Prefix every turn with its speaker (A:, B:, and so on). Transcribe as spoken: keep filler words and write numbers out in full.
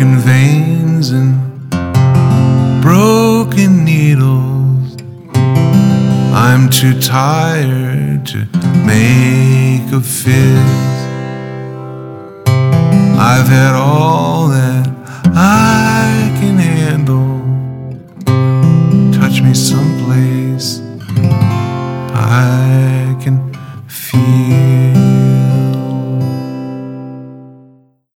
A: broken veins and broken needles. I'm too tired to make a fizz. I've had all that I can handle. Touch me someplace I